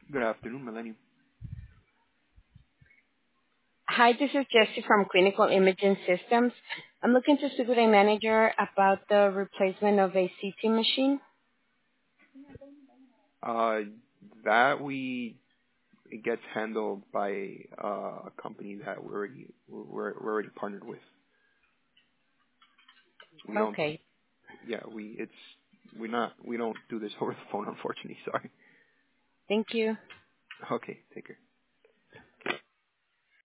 Good afternoon, Millennium. Hi, this is Jessie from Clinical Imaging Systems. I'm looking to speak with a manager about the replacement of a CT machine. Uh, that it gets handled by a company that we're already partnered with. We don't, Okay. yeah, we don't do this over the phone, unfortunately. Sorry. Thank you. Okay, take care.